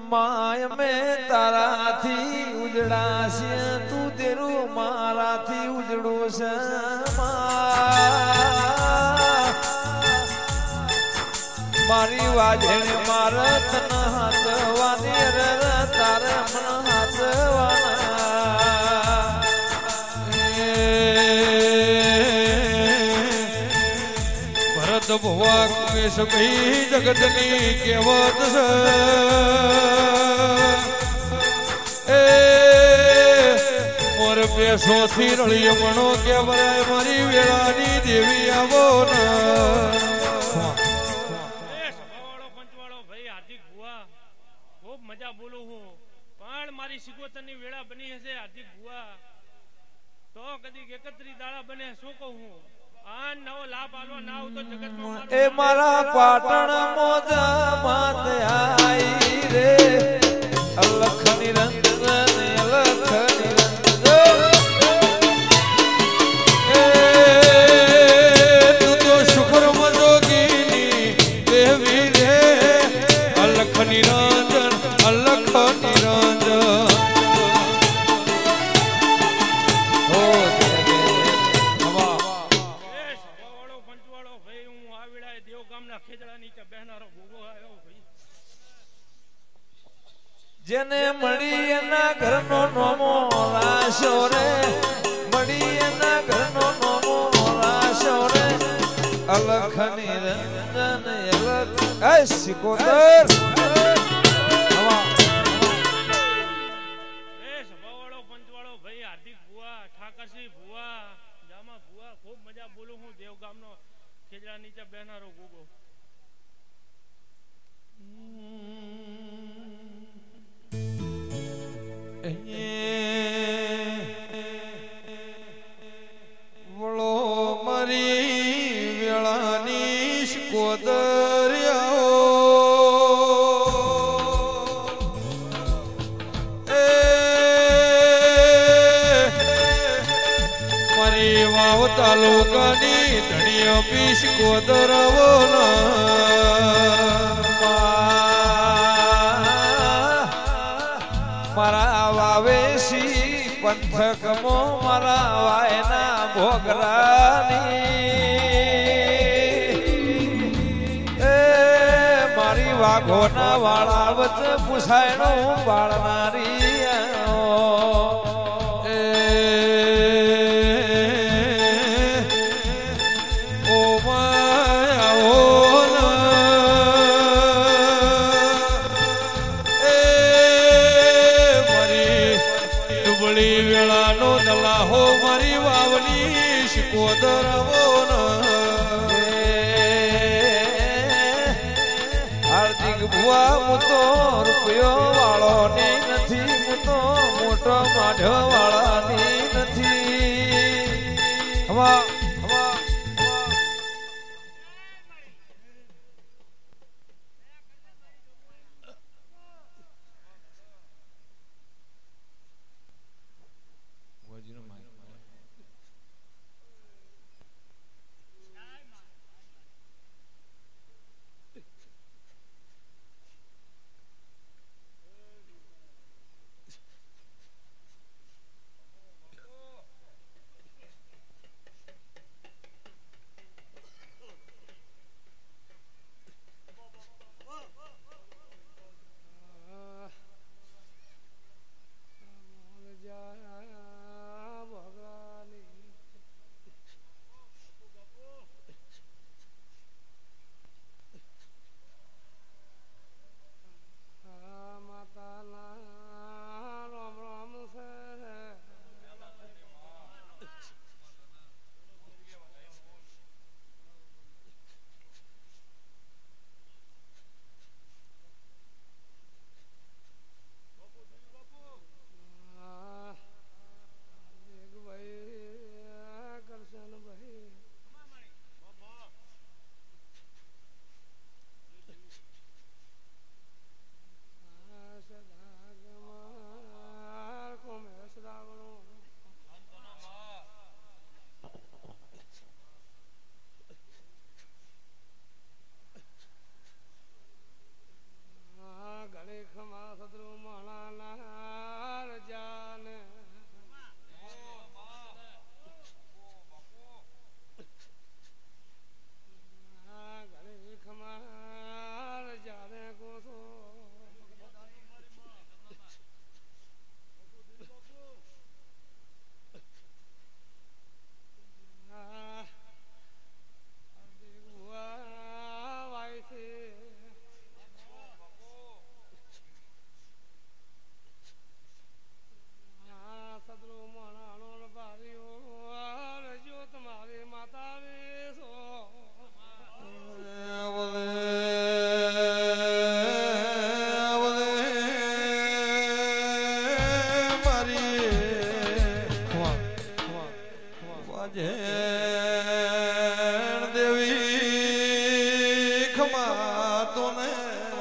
my મેં તારાથી ઉજળાશે તું તેરું મારાથી ઉજળું છે મારી વાજણે મારે તને હાથવાની રે તારે મને હાથવાના ભરત ભુવા કુમેશ ભાઈ જગતની કહેવત છે મોર પેશોથી રળિયો મણો કેવરાય મારી વેળાની દેવી આવો ને મજા બોલું હું પણ મારી સિગોતરની વેળા બની હશે હાર્દિક ભુવા તો કદી 31 દાડા બને શું કહું હું આ નવો લાભ આલવા ના આવ તો જગતમાં એ મારા પાટણ મોજા માત આઈ રે અલખ નિરંજન અલખ નિરંજન એ તું તો શુક્ર મજોગીની દેવી રે અલખ નિરંજન અલખ નિરંજન હો જેને મળી એના ઘરનો નોમો રાશો રે મળી એના ઘરનો નોમો રાશો રે અલખ નિરંજન અલખ એ સિકોતર હાર્દિક ભુવા ઠાકરસિંહ ભુવા જામા ભુવા ખૂબ મજા બોલું હું દેવ ગામનો ખેજડા નીચે બેહનારો ગોગો વળો મારી વેળાની કોદરિયાઓ મારી વાવ તાલુકાની ધણીય પીશ કોદરવો મારા વાવેશી પંથકમો મારા વાયના ભોગરાની એ મારી વાઘોના વાળા વચ્ચે પૂછાયણું બાળનારી વેળાનો દલાહો મારી વાવની શિકોદરવો હાર્દિક ભુવા હું તો રૂપિયો વાળો ની નથી હું તો મોટો માઢ્યો વાળાની નથી હવા તો ને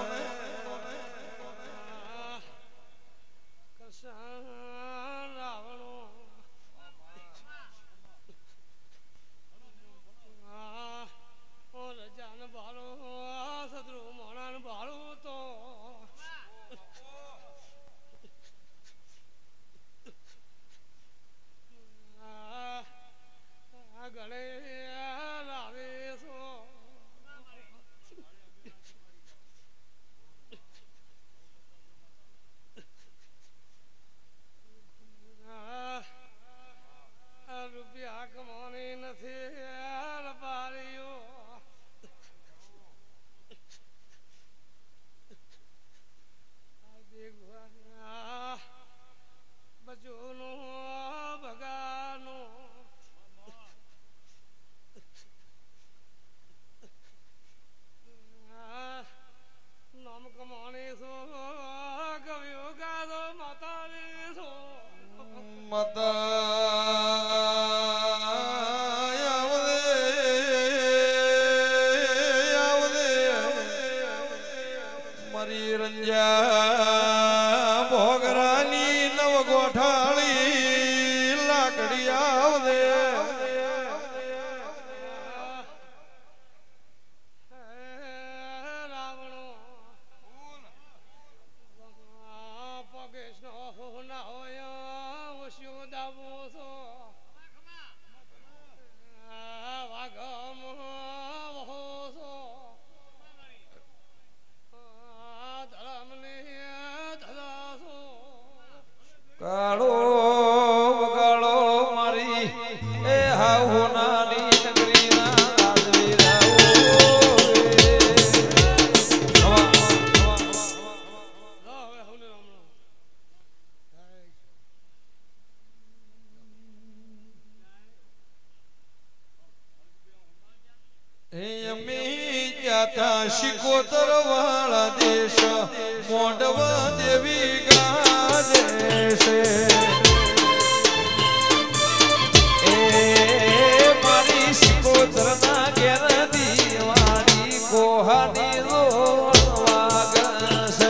મારી રંજા ભોગરાની નવ ગોઠાળી લાકડી આવદે કાળો વગાડો મારી એ હાહુ નાની નગરીના અમે જાતા શિકોતર વાળા દેશ મોઢવા દેવી ગાજે છે એ મારી શિકોતર ના ઘેર દીવારી કોહાની વાગશે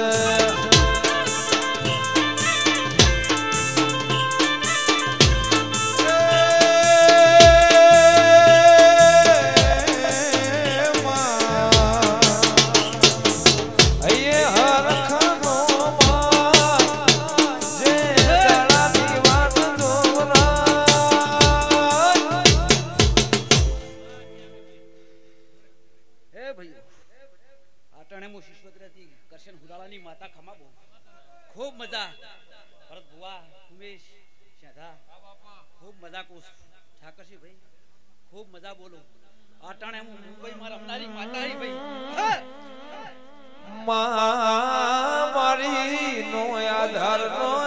માતા ખમાબો ખૂબ મજા ભરત ભુવા ઉમેશ શાધા ખૂબ મજા કોસ ઠાકરસિંહ ભાઈ ખૂબ મજા બોલો આટાણે હું મુંબઈ માં રમનારી માતા હી ભાઈ મારી નો આધાર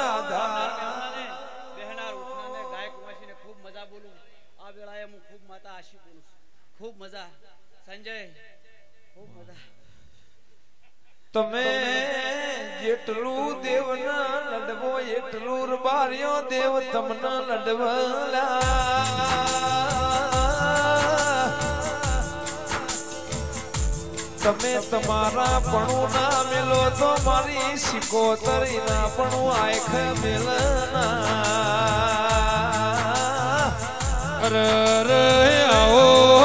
બહેનાર ઉઠનાને ગાયક વાસીને ખૂબ મજા બોલું આ વેળાએ હું ખૂબ માતા આશી બોલું ખૂબ મજા સંજય ખૂબ મજા તમે જેટલું દેવના લડવો એટલું રબાર્યો દેવ તમને લડવલા તમે તમારા પણું ના મેલો તો મારી સિકોતરી ના પણું આંખ મેલના અરે આવો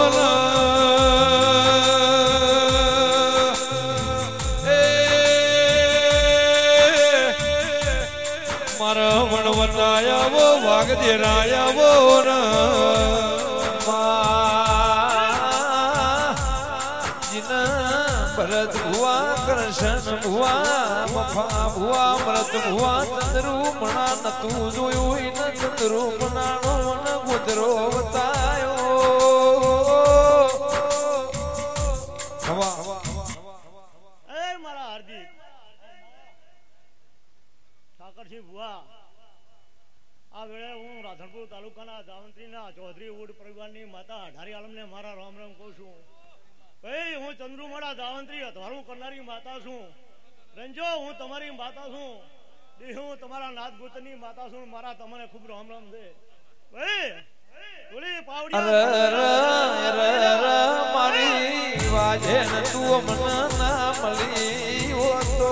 વણવનાયાવો વાગદેરાયાવો ભરત ભુવા કૃષ્ણ ભુવા મફા ભુવા મરત ભુવા ચંદ્રુમણા નતું જોયું ન ચંદ્રુમણાનો ન ગુદરો બતાયો મારા હાર્દિક ઠાકરસિંહ ભુવા આ વેળે હું રાધનપુર તાલુકાના જાવંત્રીના ચૌધરી વુડ પરિવારની માતા અઢારી આલમને મારા રામ રામ કહું છું ભાઈ હું ચંદ્રુમડા જાવંત્રી અથવારું કરનારી માતા છું રંજો હું તમારી માતા છું હું તમારા નાથ ગોતની માતા છું મારા તમને ખૂબ રામ રામ છે ભાઈ બોલી પાવડી મારી વાજે ને તું મને ના મળી હોતો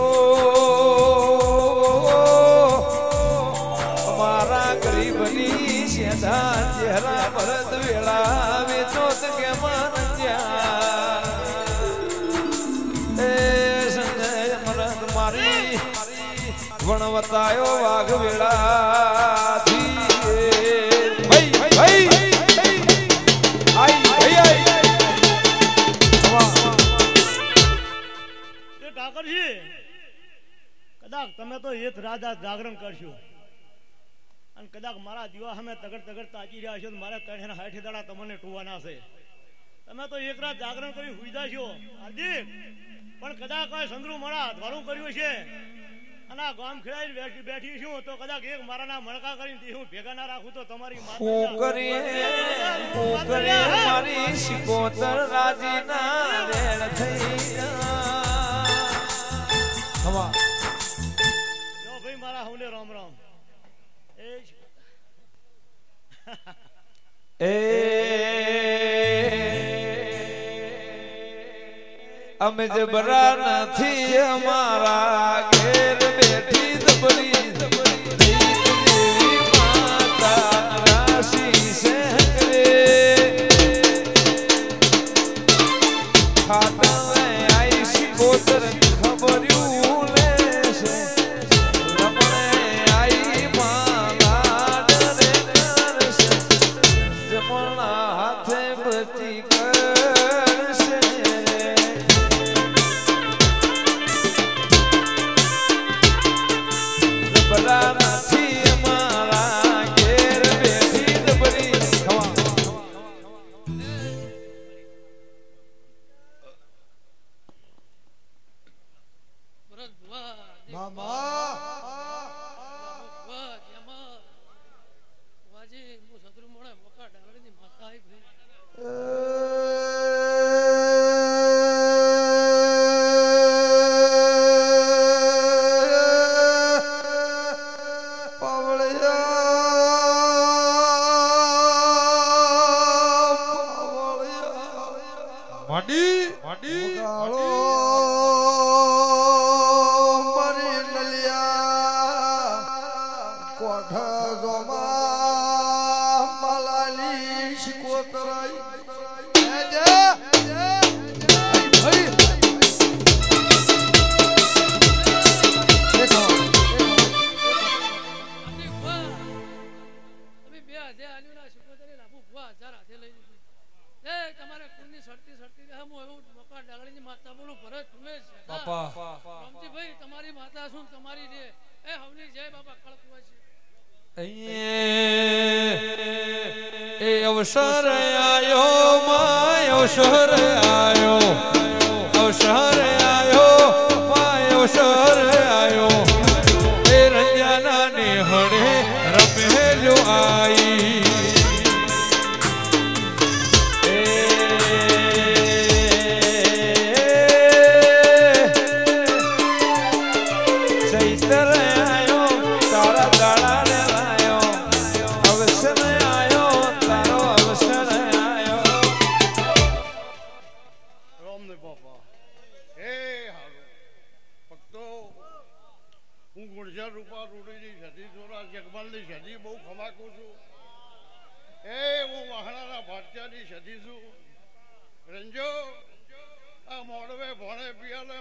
મારા ગરીબની સેધા ચહેરા ભરત વેળા વેચો કે મન જ્યાં એ સંજય મરદ મારી વણવતાયો વાઘ વેળા કદાચ તમે તો એક રાજા જાગરણ કરશો અને કદાચ મારા દીવા સામે તગડ તગડ તાકી રહ્યા છો મારે 360 દાડા તમને ટોવાના છે તમે તો એક રાત જાગરણ કરી હુઈ જાશો હાર્દિક પણ કદાચ કોઈ સંગ્રહ મારા ધવાળું કર્યું છે અને આ ગામ ખેડાઈ બેઠી છું તો કદાચ એક મારાના મણકા કરીને હું ભેગા ના રાખું તો તમારી મારી સિકોતર રાજીના રેડ થઈ હવા જો ભાઈ મારા હવલે રામ રામ અમે જબરા નથી અમારા ઘેર બેઠી દબરી દેવી માતા રાશી સે કરે ખાતા આઈ સિકોતર ખબર્યું લેશે રમણે આઈ માલા ડરે કરશે જમણા હાથે બચી કરશે બરા નથી અમારા ઘેર બેઠી દબરી ખવા અવસર આયો માય અવસર આયો અવસર આયો માય અવસર આયો એ રંજાના ને હડે રમેલો આઈ ચૈતર આયો તારા દાડા રે આયો અવસર રૂપા રૂડીની સદી જોરા જગમાલની સદી બહુ ખમાકું છું હું વાહણાના ભાટિયાની સદી છું રંજો આ મોડવે ભણે પિયાલે